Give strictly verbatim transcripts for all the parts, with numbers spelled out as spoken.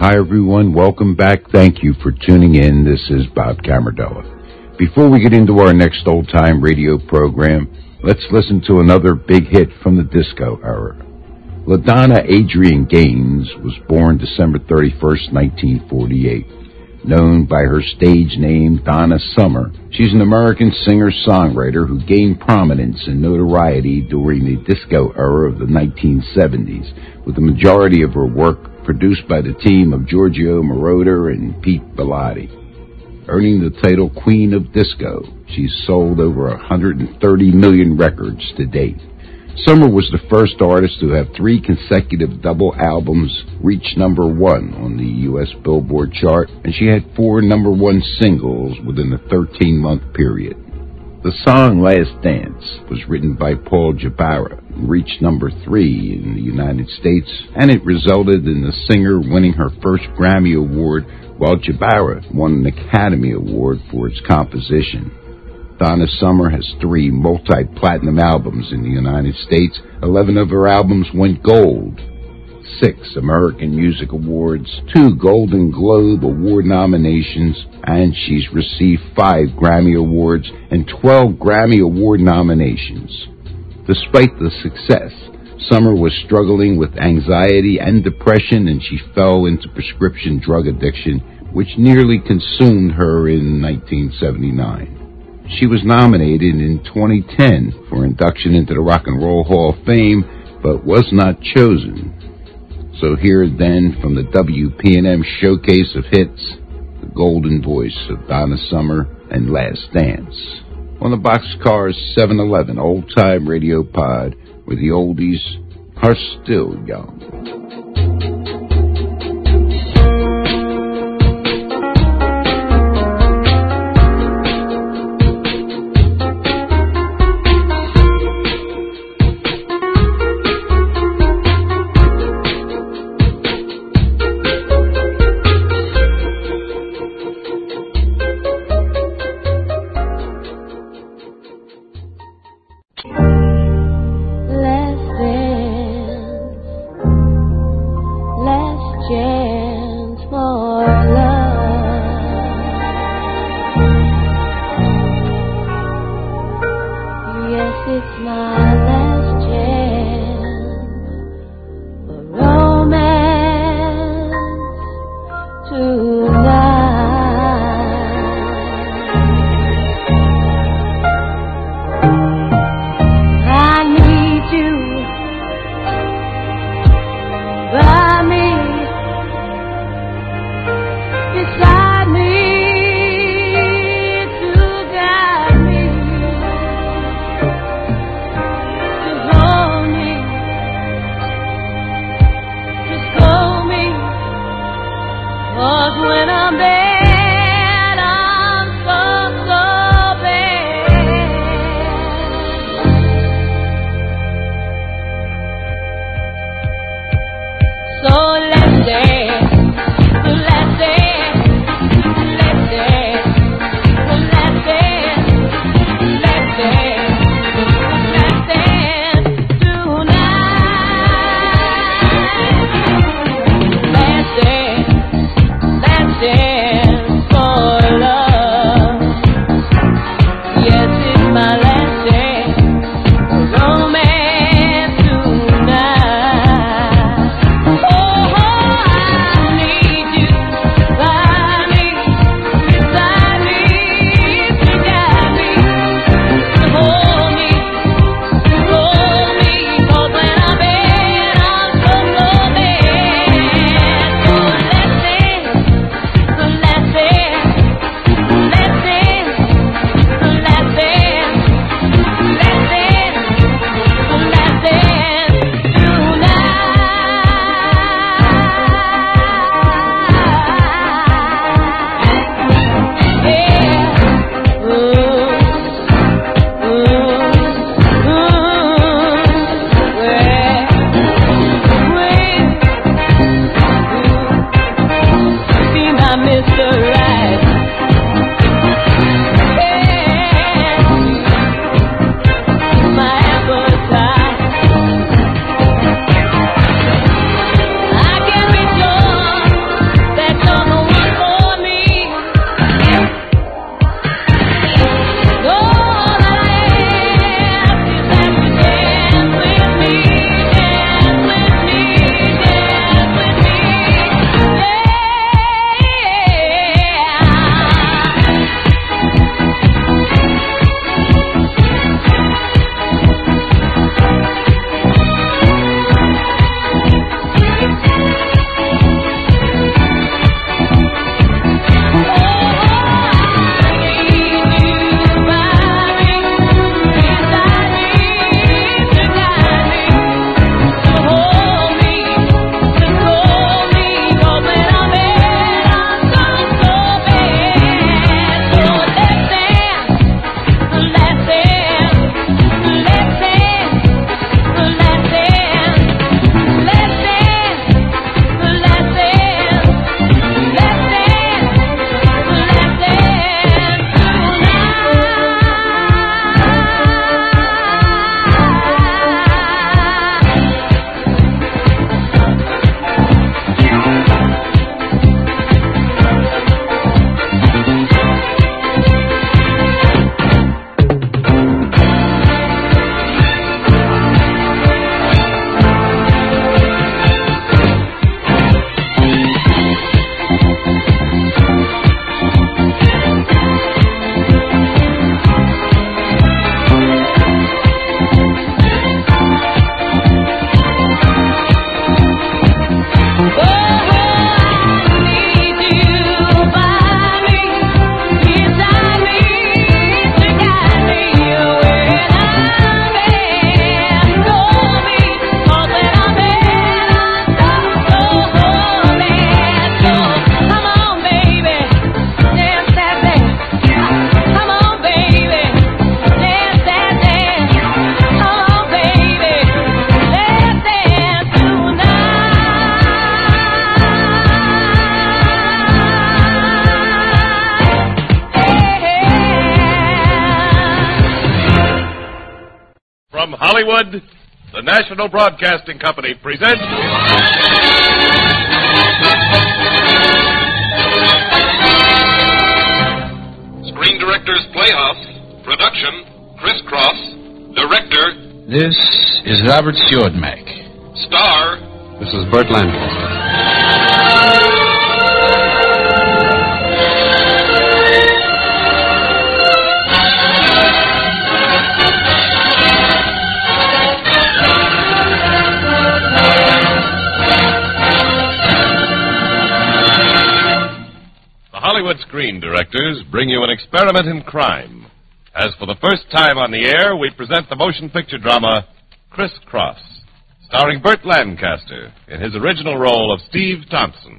Hi, everyone. Welcome back. Thank you for tuning in. This is Bob Camardella. Before we get into our next old-time radio program, let's listen to another big hit from the disco era. LaDonna Adrienne Gaines was born December thirty-first, nineteen forty-eight. Known by her stage name Donna Summer, she's an American singer-songwriter who gained prominence and notoriety during the disco era of the nineteen seventies, with the majority of her work produced by the team of Giorgio Moroder and Pete Bellotti. Earning the title Queen of Disco, she's sold over one hundred thirty million records to date. Summer was the first artist to have three consecutive double albums reach number one on the U S Billboard chart, and she had four number one singles within a thirteen-month period. The song Last Dance was written by Paul Jabara and reached number three in the United States, and it resulted in the singer winning her first Grammy Award, while Jabara won an Academy Award for its composition. Donna Summer has three multi-platinum albums in the United States. Eleven of her albums went gold. Six American Music Awards, two Golden Globe Award nominations, and she's received five Grammy Awards and twelve Grammy Award nominations. Despite the success, Summer was struggling with anxiety and depression, and she fell into prescription drug addiction, which nearly consumed her in nineteen seventy-nine. She was nominated in twenty ten for induction into the Rock and Roll Hall of Fame, but was not chosen. So here then, from the W P and M Showcase of Hits, the golden voice of Donna Summer and Last Dance. On the Boxcars seven eleven Old-Time Radio Pod, where the oldies are still young. From Hollywood, the National Broadcasting Company presents... Screen Directors Playhouse. Production, Chris Cross. Director... This is Robert Stewart Mack. Star... This is Burt Lancaster. Hollywood Screen Directors bring you an experiment in crime. As for the first time on the air, we present the motion picture drama, Criss Cross, starring Burt Lancaster in his original role of Steve Thompson.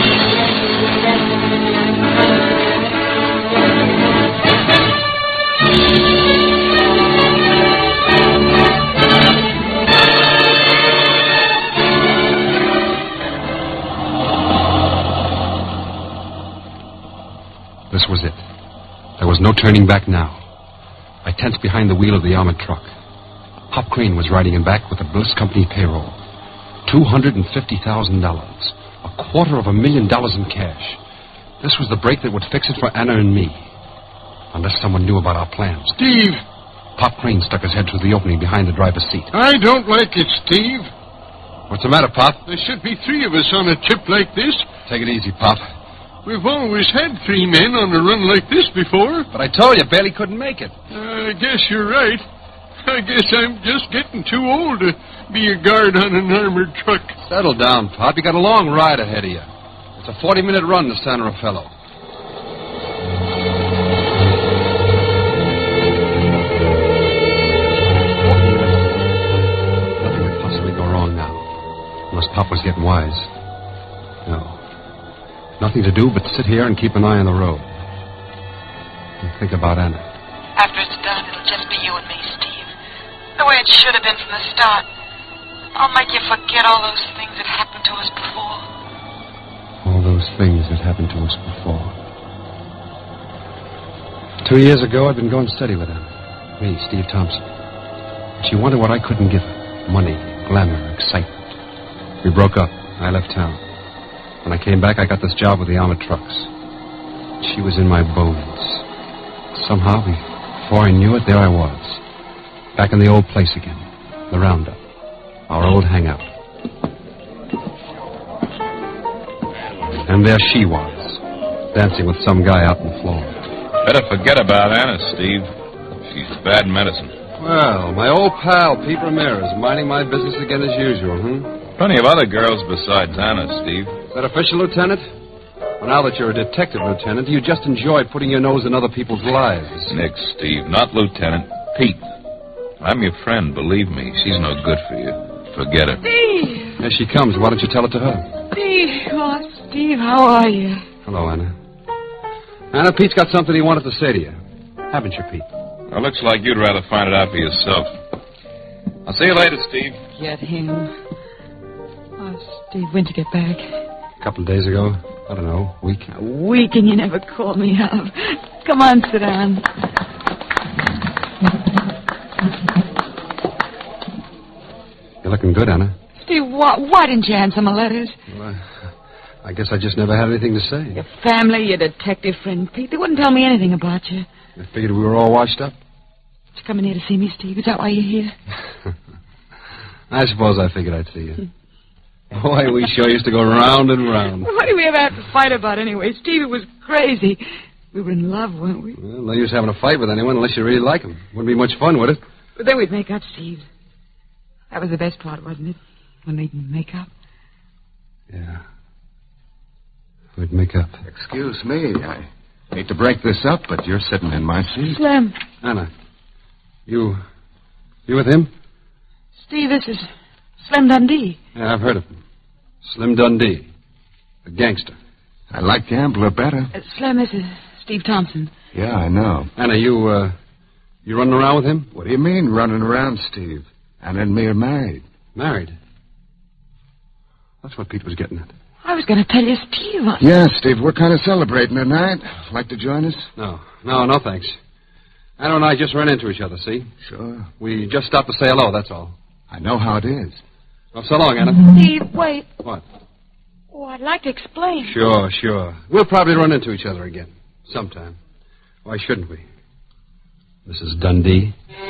This was it. There was no turning back now. I tensed behind the wheel of the armored truck. Hop Crane was riding in back with the Bliss Company payroll. two hundred fifty thousand dollars. A quarter of a million dollars in cash. This was the break that would fix it for Anna and me. Unless someone knew about our plans. Steve! Pop Crane stuck his head through the opening behind the driver's seat. I don't like it, Steve. What's the matter, Pop? There should be three of us on a trip like this. Take it easy, Pop. We've always had three men on a run like this before. But I told you, Bailey couldn't make it. Uh, I guess you're right. I guess I'm just getting too old to be a guard on an armored truck. Settle down, Pop. You got a long ride ahead of you. It's a forty-minute run to San Rafael. Nothing could possibly go wrong now. Unless Pop was getting wise. No. Nothing to do but sit here and keep an eye on the road. And think about Anna. After it's done, it'll just be you and me, Steve. The way it should have been from the start. I'll make you forget all those things that happened to us before. All those things that happened to us before. Two years ago, I'd been going steady with Anna. Me, Steve Thompson. She wanted what I couldn't give her. Money, glamour, excitement. We broke up. I left town. When I came back, I got this job with the armored trucks. She was in my bones. Somehow, before I knew it, there I was. Back in the old place again. The Roundup. Our old hangout. And there she was, dancing with some guy out on the floor. Better forget about Anna, Steve. She's bad medicine. Well, my old pal, Pete Ramirez, minding my business again as usual, hmm? Plenty of other girls besides Anna, Steve. That official, Lieutenant? Well, now that you're a detective, Lieutenant, do you just enjoy putting your nose in other people's lives? Nick, Steve, not Lieutenant. Pete. I'm your friend, believe me. She's no good for you. Forget her. Steve! There she comes. Why don't you tell it to her? Steve! Oh, Steve, how are you? Hello, Anna. Anna, Pete's got something he wanted to say to you. Haven't you, Pete? Well, looks like you'd rather find it out for yourself. I'll see you later, Steve. Get him. Oh, Steve, when'd you get back? A couple of days ago. I don't know, a week. A week and you never called me up. Come on, sit down. You're looking good, Anna. Steve, why, why didn't you answer my letters? Well, I, I guess I just never had anything to say. Your family, your detective friend, Pete, they wouldn't tell me anything about you. I figured we were all washed up. Did you come in here to see me, Steve? Is that why you're here? I suppose I figured I'd see you. Boy, we sure used to go round and round. What did we ever have to fight about anyway? Steve, it was crazy. We were in love, weren't we? Well, no use having a fight with anyone unless you really like them. Wouldn't be much fun, would it? But then we'd make up, Steve. That was the best part, wasn't it? When we'd make up. Yeah. We'd make up. Excuse me. I hate to break this up, but you're sitting in my seat. Slim. Anna, you... you with him? Steve, this is Slim Dundee. Yeah, I've heard of him. Slim Dundee. A gangster. I like Gambler better. Uh, Slim, this is Steve Thompson. Yeah, I know. Anna, you, uh... you running around with him? What do you mean, running around, Steve? Anna and me are married. Married? That's what Pete was getting at. I was going to tell you, Steve. I... Yeah, Steve, we're kind of celebrating tonight. Like to join us? No, no, no, thanks. Anna and I just ran into each other, see? Sure. We just stopped to say hello, that's all. I know how it is. Well, so long, Anna. Steve, wait. What? Oh, I'd like to explain. Sure, sure. We'll probably run into each other again. Sometime. Why shouldn't we? Missus Dundee.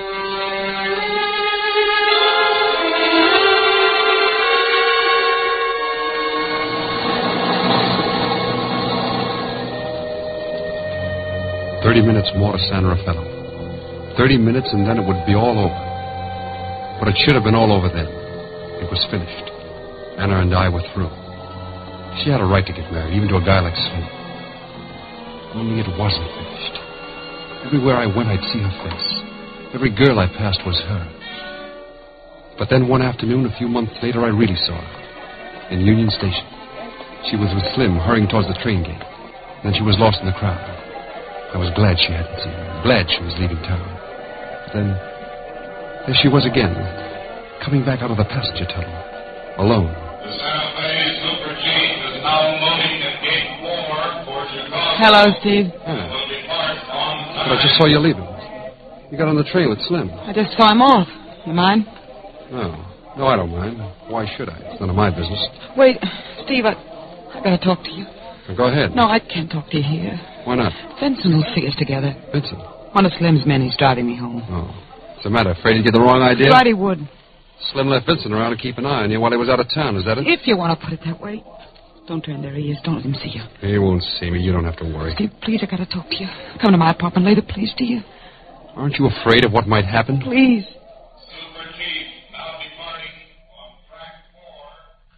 Thirty minutes more to San Rafael. Thirty minutes and then it would be all over. But it should have been all over then. It was finished. Anna and I were through. She had a right to get married, even to a guy like Slim. Only it wasn't finished. Everywhere I went, I'd see her face. Every girl I passed was her. But then one afternoon, a few months later, I really saw her. In Union Station. She was with Slim, hurrying towards the train gate. Then she was lost in the crowd. I was glad she hadn't seen me. Glad she was leaving town. But then, there she was again, coming back out of the passenger tunnel, alone. The Santa Fe Super Chief is now loading at gate four for Chicago. Hello, Steve. Anna. But I just saw you leaving. You got on the train with Slim. I just saw him off. You mind? No. No, I don't mind. Why should I? It's none of my business. Wait, Steve, I, I gotta talk to you. Well, go ahead. No, I can't talk to you here. Why not? Vincent will see us together. Vincent? One of Slim's men. He's driving me home. Oh. What's the matter? Afraid he'd get the wrong idea? Right, he would. Slim left Vincent around to keep an eye on you while he was out of town, is that it? If you want to put it that way. Don't turn their ears. Don't let him see you. He won't see me. You don't have to worry. Steve, please, I gotta talk to you. Come to my apartment later, please, do you? Aren't you afraid of what might happen? Please. Super Chief now departing on track four.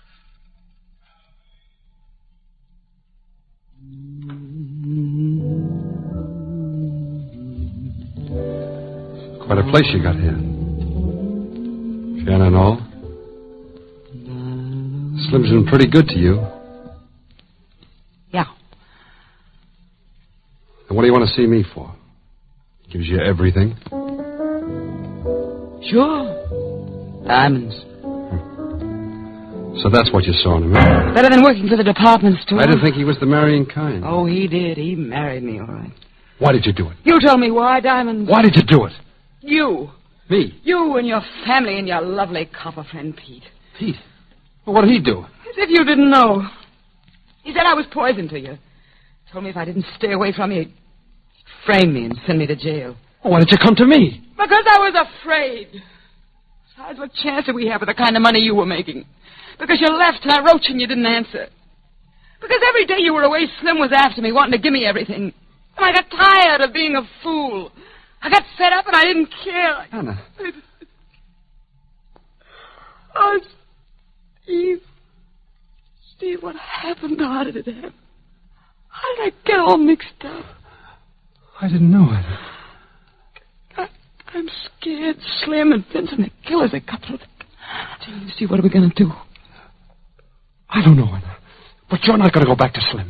Quite a place you got here. Piano and all. Slim's been pretty good to you. Yeah. And what do you want to see me for? Gives you everything. Sure. Diamonds. So that's what you saw in him. Huh? Better than working for the department store. I didn't think he was the marrying kind. Oh, he did. He married me, all right. Why did you do it? You tell me why, Diamonds. Why did you do it? You. Me? You and your family and your lovely copper friend, Pete. Pete? Well, what did he do? As if you didn't know. He said I was poison to you. Told me if I didn't stay away from you, he'd frame me and send me to jail. Well, why did you come to me? Because I was afraid. Besides, what chance did we have with the kind of money you were making? Because you left and I wrote you and you didn't answer. Because every day you were away, Slim was after me, wanting to give me everything. And I got tired of being a fool. I got fed up and I didn't care. Anna. Oh, Steve. Steve, what happened? How did it happen? How did I get all mixed up? I didn't know it. I, I'm scared. Slim and Vincent are killers, a couple of them. Gee, Steve, what are we going to do? I don't know, Anna. But you're not going to go back to Slim.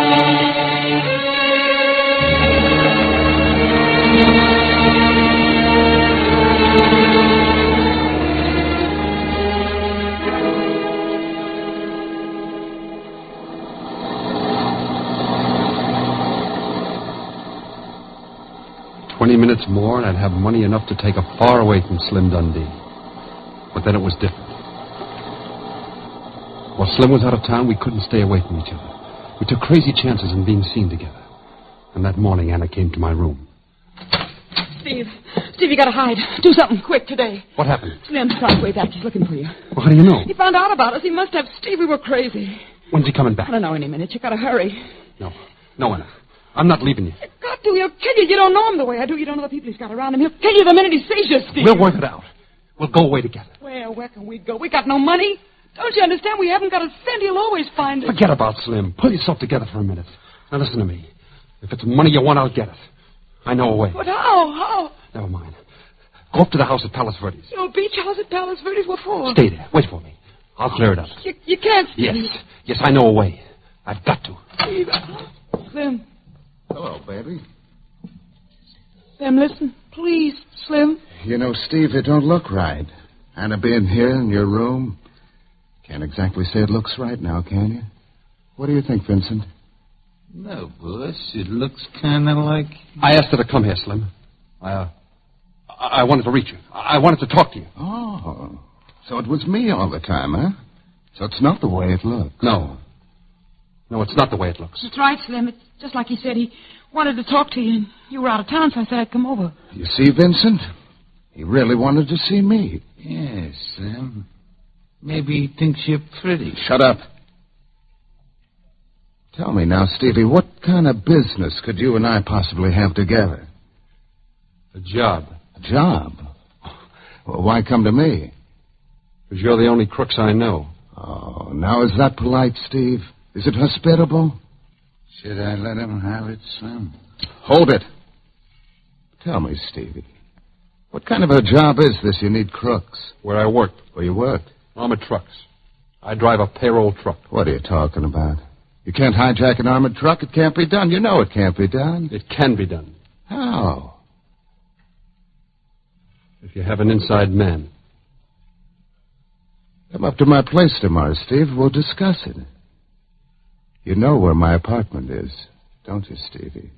Twenty minutes more, and I'd have money enough to take her far away from Slim Dundee. But then it was different. While Slim was out of town, we couldn't stay away from each other. We took crazy chances in being seen together. And that morning, Anna came to my room. Steve, Steve, you gotta hide. Do something quick today. What happened? Slim's on his way back. He's looking for you. Well, how do you know? He found out about us. He must have. Steve, we were crazy. When's he coming back? I don't know any minute. You gotta hurry. No. No, Anna. I'm not leaving you. You got to. He'll kill you. You don't know him the way I do. You don't know the people he's got around him. He'll kill you the minute he sees you, Steve. We'll work it out. We'll go away together. Where, where can we go? We got no money. Don't you understand? We haven't got a cent. He'll always find us. Forget about Slim. Pull yourself together for a minute. Now listen to me. If it's money you want, I'll get it. I know a way. But how? How? Never mind. Go up to the house at Palos Verdes. No beach house at Palos Verdes? What for? Stay there. Wait for me. I'll clear it up. You, you can't. Yes. Yes, I know a way. I've got to. Steve. Slim. Hello, baby. Slim, listen. Please, Slim. You know, Steve, it don't look right. Anna being here in your room. Can't exactly say it looks right now, can you? What do you think, Vincent? No, boss. It looks kind of like... I asked her to come here, Slim. I, uh, I I wanted to reach you. I wanted to talk to you. Oh, so it was me all the time, huh? So it's not the way it looks. No. No, it's not the way it looks. That's right, Slim. It's just like he said. He wanted to talk to you, and you were out of town, so I said I'd come over. You see, Vincent? He really wanted to see me. Yes, Slim. Maybe he thinks you're pretty. Shut up. Tell me now, Stevie, what kind of business could you and I possibly have together? A job. A job? Well, why come to me? Because you're the only crooks I know. Oh, now is that polite, Steve? Is it hospitable? Should I let him have it, Slim? Hold it. Tell me, Stevie, what kind of a job is this you need crooks? Where I worked. Where you work? Armored trucks. I drive a payroll truck. What are you talking about? You can't hijack an armored truck. It can't be done. You know it can't be done. It can be done. How? If you have an inside man. Come up to my place tomorrow, Steve. We'll discuss it. You know where my apartment is, don't you, Stevie?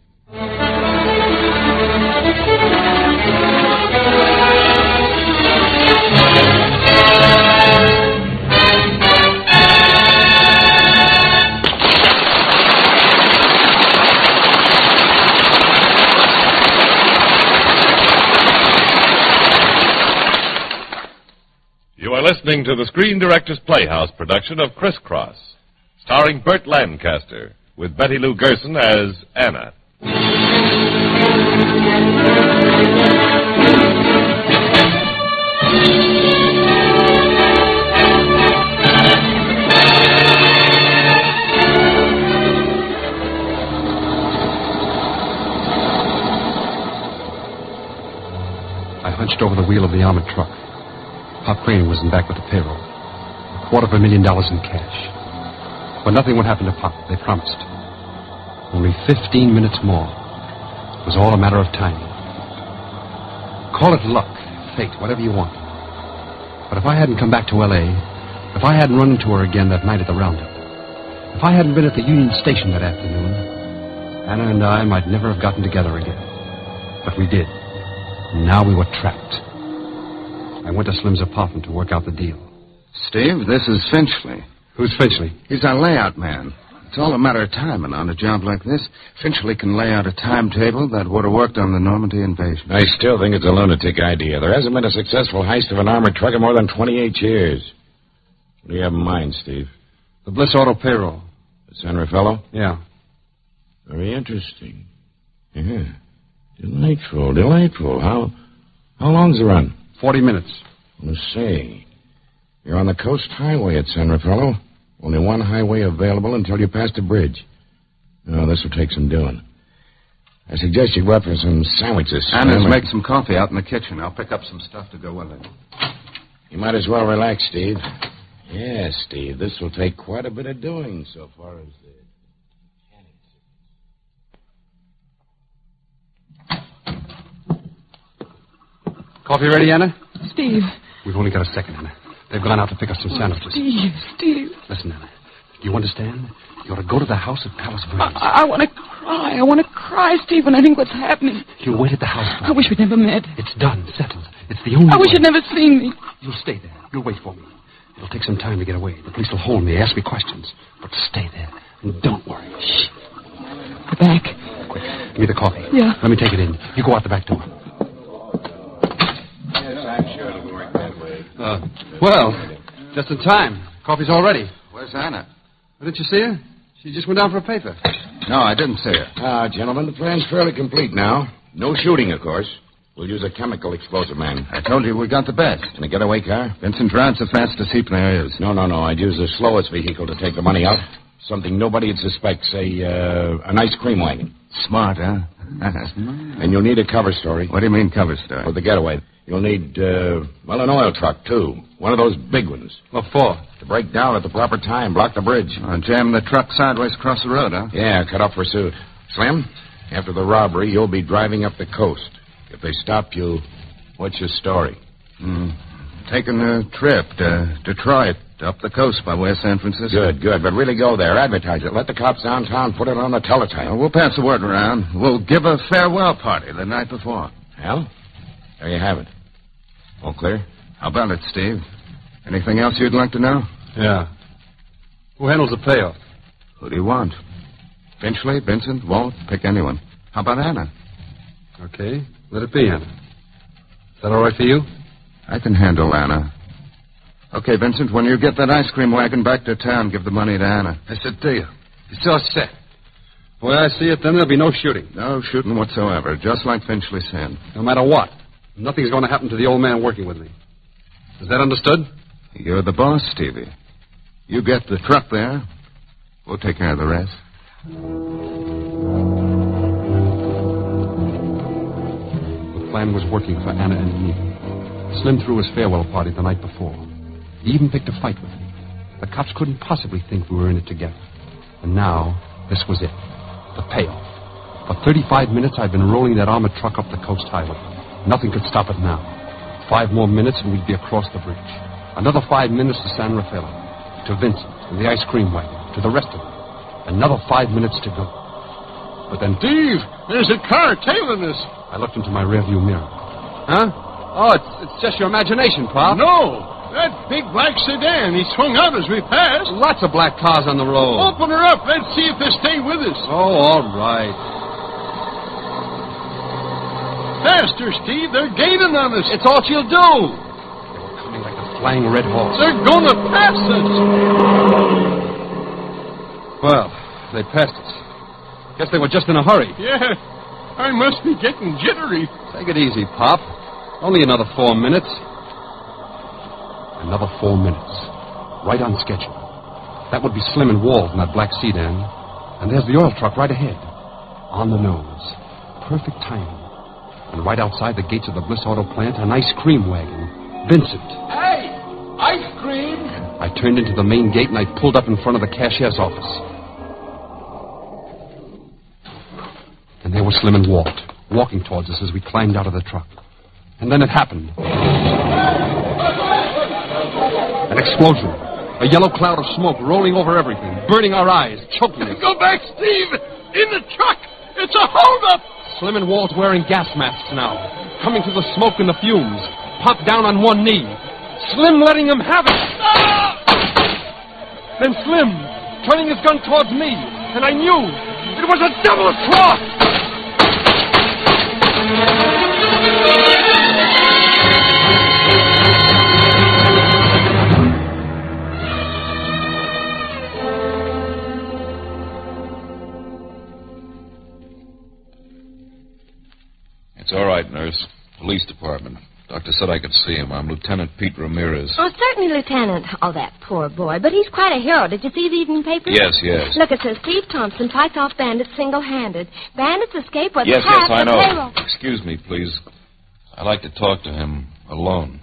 You are listening to the Screen Directors Playhouse production of Criss Cross, starring Burt Lancaster, with Betty Lou Gerson as Anna. I hunched over the wheel of the armored truck. Pop Crane was in back with the payroll. A quarter of a million dollars in cash. But nothing would happen to Pop, they promised. Only fifteen minutes more. It was all a matter of timing. Call it luck, fate, whatever you want. But if I hadn't come back to L A, if I hadn't run into her again that night at the roundup, if I hadn't been at the Union Station that afternoon, Anna and I might never have gotten together again. But we did. And now we were trapped. I went to Slim's apartment to work out the deal. Steve, this is Finchley. Who's Finchley? He's our layout man. It's all a matter of timing on a job like this. Finchley can lay out a timetable that would have worked on the Normandy invasion. I still think it's a lunatic idea. There hasn't been a successful heist of an armored truck in more than twenty-eight years. What do you have in mind, Steve? The Bliss Auto payroll. The San Rafael? Yeah. Very interesting. Yeah. Delightful, delightful. How how long's the run? Forty minutes. Let's see. You're on the Coast Highway at San Rafael. Only one highway available until you pass the bridge. Oh, this will take some doing. I suggest you go out for some sandwiches. Anna's make some coffee out in the kitchen. I'll pick up some stuff to go with it. You might as well relax, Steve. Yes, Steve, this will take quite a bit of doing so far as the... Coffee ready, Anna? Steve. We've only got a second, Anna. They've gone out to pick up some sandwiches. Steve, Steve. Listen, Anna. Do you understand? You ought to go to the house at Palos Verdes. I, I want to cry. I want to cry, Steve, when I think what's happening. You wait at the house. I wish we'd never met. It's done, settled. It's the only I wish way. you'd never seen me. You'll stay there. You'll wait for me. It'll take some time to get away. The police will hold me, ask me questions. But stay there. And don't worry. Shh. Go back. Quick. Give me the coffee. Yeah. Let me take it in. You go out the back door. Uh, well, just in time. Coffee's all ready. Where's Anna? Didn't you see her? She just went down for a paper. No, I didn't see her. Ah, gentlemen, the plan's fairly complete now. No shooting, of course. We'll use a chemical explosive man. I told you we got the best. In a getaway car? Vincent drives the fastest heap there is. No, no, no. I'd use the slowest vehicle to take the money out. Something nobody'd suspect, say, uh, an ice cream wagon. Smart, huh? And you'll need a cover story. What do you mean, cover story? For the getaway. You'll need, uh, well, an oil truck, too. One of those big ones. What for? To break down at the proper time, block the bridge. Uh, jam the truck sideways across the road, huh? Yeah, cut off pursuit. Slim, after the robbery, you'll be driving up the coast. If they stop you, what's your story? Mm. Taking a trip to Detroit, up the coast by way of San Francisco. Good, good. But really go there. Advertise it. Let the cops downtown put it on the teletype. Uh, we'll pass the word around. We'll give a farewell party the night before. Well, there you have it. All clear? How about it, Steve? Anything else you'd like to know? Yeah. Who handles the payoff? Who do you want? Finchley, Vincent, Walt, pick anyone. How about Anna? Okay, let it be Anna. Is that all right for you? I can handle Anna. Okay, Vincent, when you get that ice cream wagon back to town, give the money to Anna. I said to you. It's all set. The way I see it, then there'll be no shooting. No shooting whatsoever, just like Finchley said. No matter what. Nothing's going to happen to the old man working with me. Is that understood? You're the boss, Stevie. You get the truck there. We'll take care of the rest. The plan was working for Anna and me. Slim threw his farewell party the night before. He even picked a fight with me. The cops couldn't possibly think we were in it together. And now, this was it. The payoff. For thirty-five minutes, I'd been rolling that armored truck up the coast highway. Nothing could stop it now. Five more minutes and we'd be across the bridge. Another five minutes to San Rafael. To Vincent and the ice cream wagon. To the rest of them. Another five minutes to go. But then... Steve, there's a car tailing us. I looked into my rearview mirror. Huh? Oh, it's, it's just your imagination, Pop. No, that big black sedan. He swung out as we passed. Lots of black cars on the road. Open her up. Let's see if they stay with us. Oh, all right. Faster, Steve. They're gaining on us. It's all she'll do. They were coming like a flying red horse. They're going to pass us. Well, they passed us. Guess they were just in a hurry. Yeah, I must be getting jittery. Take it easy, Pop. Only another four minutes. Another four minutes. Right on schedule. That would be Slim and Walt in that black sedan. And there's the oil truck right ahead. On the nose. Perfect timing. And right outside the gates of the Bliss Auto plant, an ice cream wagon. Vincent. Hey, ice cream. I turned into the main gate and I pulled up in front of the cashier's office. And there were Slim and Walt, walking towards us as we climbed out of the truck. And then it happened. An explosion. A yellow cloud of smoke rolling over everything, burning our eyes, choking us. Go back, Steve! In the truck! It's a holdup! Slim and Walt wearing gas masks now, coming through the smoke and the fumes. Pop down on one knee. Slim letting him have it. Ah! Then Slim turning his gun towards me, and I knew it was a double cross! It's all right, nurse. Police department. Doctor said I could see him. I'm Lieutenant Pete Ramirez. Oh, certainly, Lieutenant. Oh, that poor boy. But he's quite a hero. Did you see the evening paper? Yes, yes. Look, it says Steve Thompson fights off bandits single-handed. Bandits escape with Yes, half yes, I the know. payroll. Excuse me, please. I'd like to talk to him alone.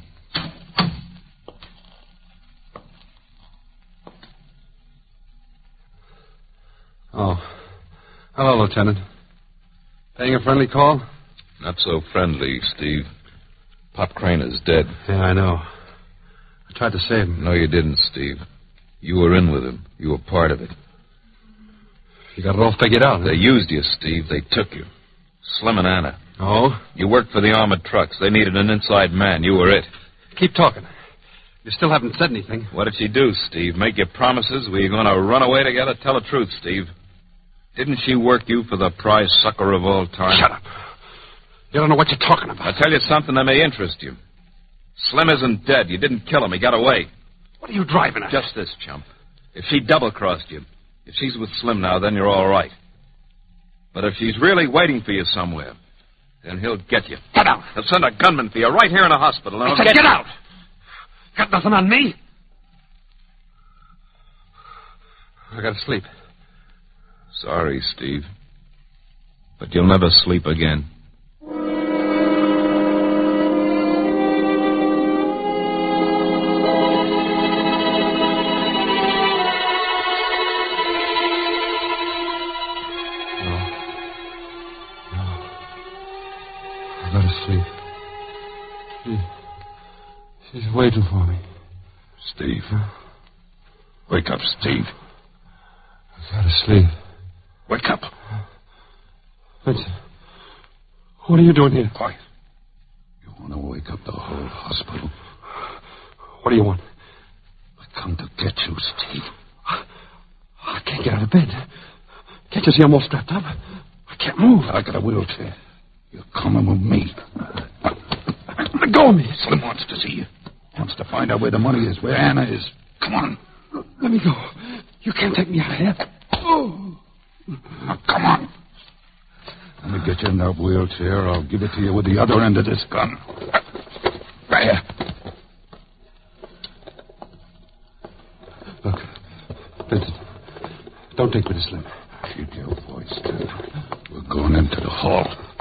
Oh. Hello, Lieutenant. Paying a friendly call? Not so friendly, Steve. Pop Crane is dead. Yeah, I know. I tried to save him. No, you didn't, Steve. You were in with him. You were part of it. You got it all figured out, huh? They used you, Steve. They took you. Slim and Anna. Oh? You worked for the armored trucks. They needed an inside man. You were it. Keep talking. You still haven't said anything. What did she do, Steve? Make you promises? Were you going to run away together? Tell the truth, Steve. Didn't she work you for the prize sucker of all time? Shut up. You don't know what you're talking about. I'll tell you something that may interest you. Slim isn't dead. You didn't kill him. He got away. What are you driving at? Just this, chump. If she double-crossed you, if she's with Slim now, then you're all right. But if she's really waiting for you somewhere, then he'll get you. Get out. He'll send a gunman for you right here in a hospital. And I he'll said get, get you. out. Got nothing on me? I gotta sleep. Sorry, Steve. But you'll never sleep again. She's waiting for me. Steve. Wake up, Steve. I gotta sleep. Wake up. Vincent, what are you doing here? Quiet. want to wake up the whole hospital. What do you want? I come to get you, Steve. I can't get out of bed. Can't you see I'm all strapped up? I can't move. I got a wheelchair. You're coming with me. Let go of me. Slim wants to see you. Wants to find out where the money is, where Anna is. Come on. Let me go. You can't take me out of here. Oh. Now, come on. Let me get you in that wheelchair. I'll give it to you with the other end of this gun. There. Look, Vincent, don't take me to Slim. Keep your voice down. We're going into the hall.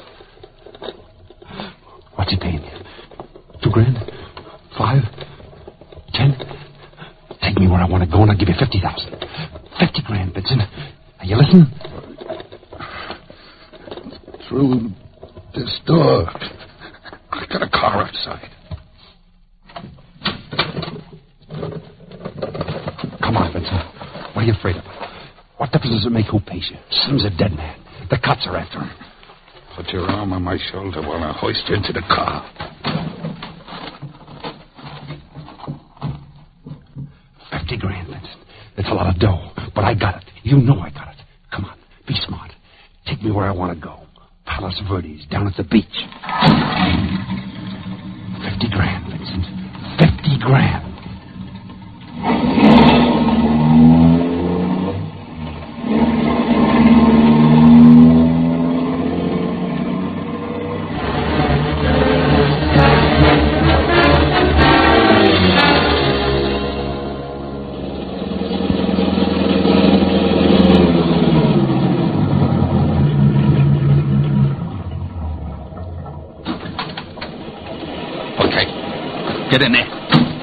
What's he paying you? Two grand? Five? Ten? Take me where I want to go, and I'll give you fifty thousand. Fifty grand, Vincent. Are you listening? Through this door. I got a car outside. Come on, Vincent. What are you afraid of? What difference does it make who pays you? Slim's a dead man. The cops are after him. Put your arm on my shoulder while I hoist you into the car. Fifty grand, Vincent. It's a lot of dough, but I got it. You know I got it. Come on, be smart. Take me where I want to go. Palos Verdes, down at the beach. Fifty grand, Vincent. Fifty grand. Get in there.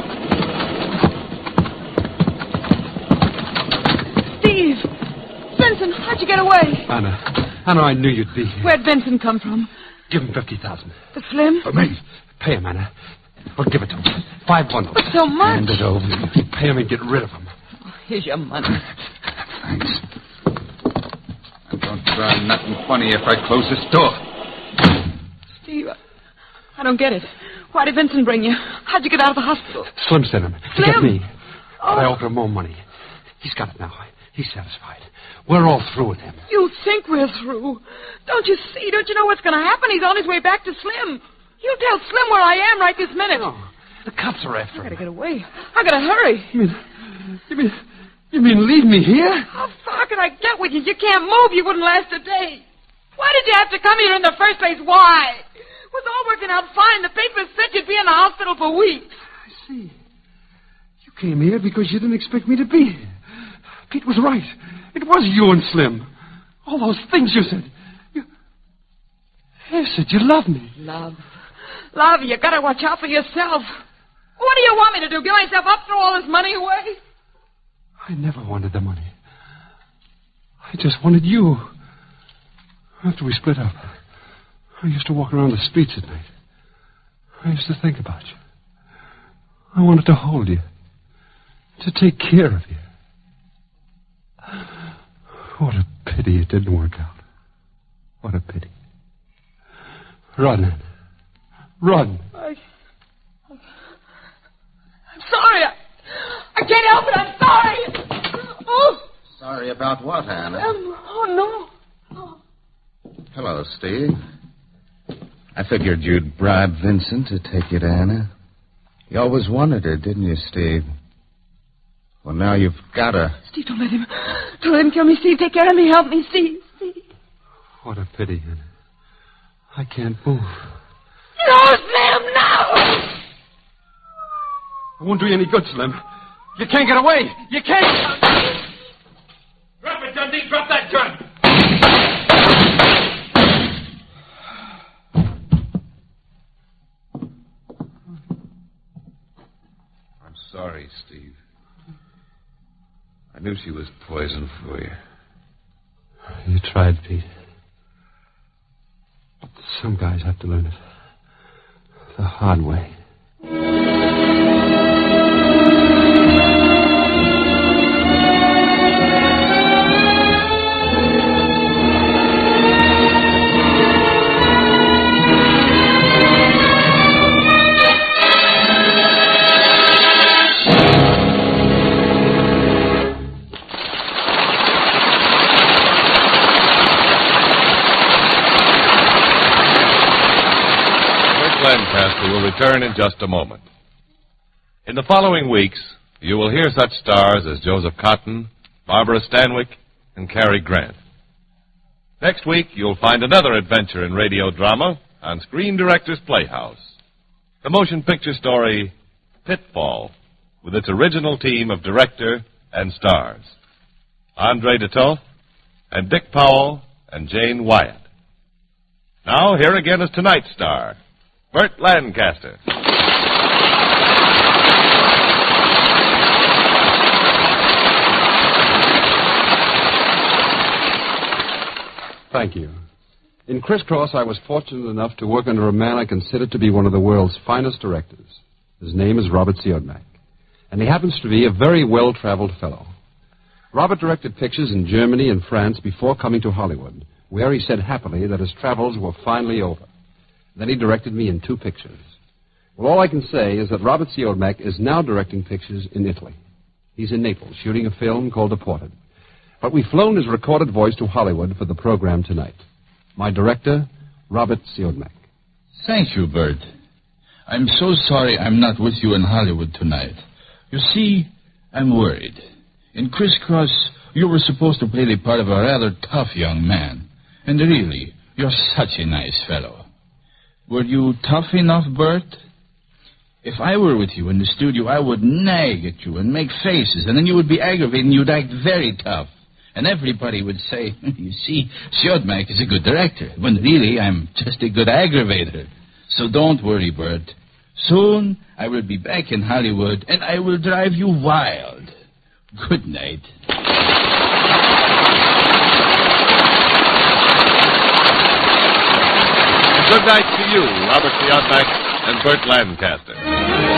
Steve! Vincent, how'd you get away? Anna, Anna, I knew you'd be here. Where'd Vincent come from? Give him fifty thousand. The Slim? For me. Pay him, Anna. Or give it to him. Five bundles. But so much. Hand it over. Pay him and get rid of him. Oh, here's your money. Thanks. And don't try nothing funny if I close this door. Steve, I, I don't get it. Why did Vincent bring you? How'd you get out of the hospital? Slim sent him. To Slim? get me. Oh. But I offered him more money. He's got it now. He's satisfied. We're all through with him. You think we're through? Don't you see? Don't you know what's going to happen? He's on his way back to Slim. You tell Slim where I am right this minute. No. The cops are after I gotta him. get away. I gotta hurry. You mean, you mean, you mean leave me here? How far can I get with you? You can't move. You wouldn't last a day. Why did you have to come here in the first place? Why? It was all working out fine. The papers said you'd be in the hospital for weeks. I see. You came here because you didn't expect me to be here. Pete was right. It was you and Slim. All those things you said. You, you said you loved me. Love. Love, you gotta watch out for yourself. What do you want me to do? Give myself up, throw all this money away? I never wanted the money. I just wanted you. After we split up, I used to walk around the streets at night. I used to think about you. I wanted to hold you. To take care of you. What a pity it didn't work out. What a pity. Run, Anna. Run. I, I'm sorry. I, I can't help it. I'm sorry. Oh. Sorry about what, Anna? Um, oh, no. Oh. Hello, Steve. I figured you'd bribe Vincent to take you to Anna. You always wanted her, didn't you, Steve? Well, now you've got her. Steve, don't let him. Don't let him kill me, Steve. Take care of me. Help me, Steve. Steve. What a pity, Anna. I can't move. No, Slim, no! It won't do you any good, Slim. You can't get away. You can't. Drop it, Dundee. Drop that gun. I'm sorry, Steve. I knew she was poison for you. You tried, Pete. Some guys have to learn it the hard way. return in just a moment. In the following weeks, you will hear such stars as Joseph Cotton, Barbara Stanwyck, and Cary Grant. Next week, you'll find another adventure in radio drama on Screen Directors Playhouse. The motion picture story, Pitfall, with its original team of director and stars, Andre DeToth and Dick Powell and Jane Wyatt. Now, here again is tonight's star, Burt Lancaster. Thank you. In Crisscross, I was fortunate enough to work under a man I consider to be one of the world's finest directors. His name is Robert Siodmak, and he happens to be a very well-traveled fellow. Robert directed pictures in Germany and France before coming to Hollywood, where he said happily that his travels were finally over. Then he directed me in two pictures. Well, all I can say is that Robert Siodmak is now directing pictures in Italy. He's in Naples, shooting a film called Deported. But we've flown his recorded voice to Hollywood for the program tonight. My director, Robert Siodmak. Thank you, Bert. I'm so sorry I'm not with you in Hollywood tonight. You see, I'm worried. In Crisscross, you were supposed to play the part of a rather tough young man. And really, you're such a nice fellow. Were you tough enough, Bert? If I were with you in the studio, I would nag at you and make faces, and then you would be aggravated and you'd act very tough. And everybody would say, you see, Siodmak is a good director, when really I'm just a good aggravator. So don't worry, Bert. Soon I will be back in Hollywood, and I will drive you wild. Good night. Good night to you, Robert Siodmak and Burt Lancaster.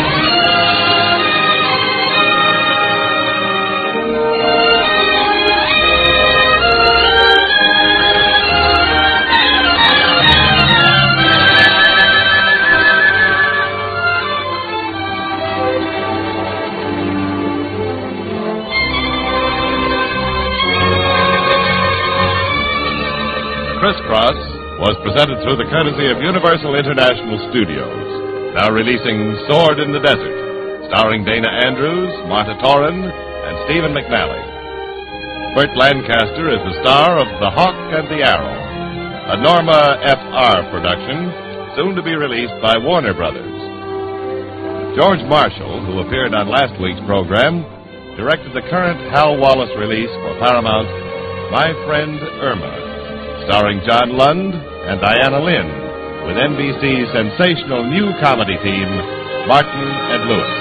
Crisscross was presented through the courtesy of Universal International Studios, now releasing Sword in the Desert, starring Dana Andrews, Martha Toran, and Stephen McNally. Burt Lancaster is the star of The Hawk and the Arrow, a Norma F R production, soon to be released by Warner Brothers. George Marshall, who appeared on last week's program, directed the current Hal Wallace release for Paramount, My Friend Irma, starring John Lund and Diana Lynn, with N B C's sensational new comedy team, Martin and Lewis.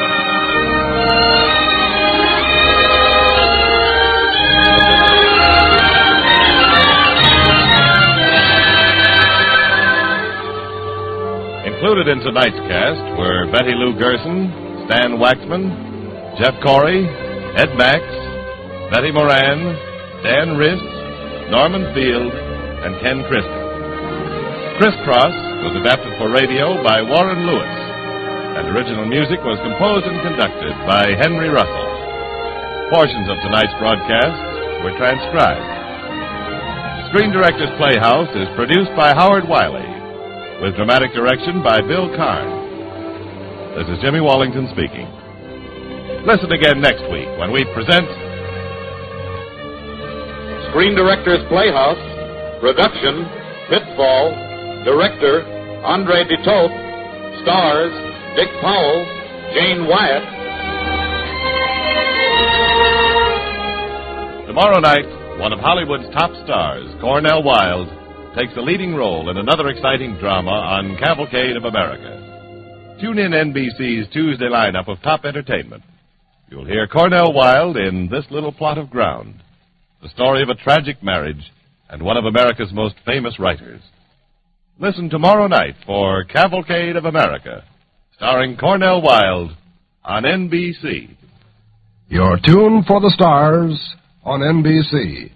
Included in tonight's cast were Betty Lou Gerson, Stan Waxman, Jeff Corey, Ed Max, Betty Moran, Dan Riss, Norman Field, and Ken Christie. Crisscross was adapted for radio by Warren Lewis, and original music was composed and conducted by Henry Russell. Portions of tonight's broadcast were transcribed. Screen Directors Playhouse is produced by Howard Wiley, with dramatic direction by Bill Karn. This is Jimmy Wallington speaking. Listen again next week when we present Screen Directors Playhouse, production, Pitfall, director, Andre DeToth, stars, Dick Powell, Jane Wyatt. Tomorrow night, one of Hollywood's top stars, Cornell Wilde, takes a leading role in another exciting drama on Cavalcade of America. Tune in N B C's Tuesday lineup of top entertainment. You'll hear Cornell Wilde in This Little Plot of Ground, the story of a tragic marriage and one of America's most famous writers. Listen tomorrow night for Cavalcade of America, starring Cornell Wilde on N B C. Your tune for the stars on N B C.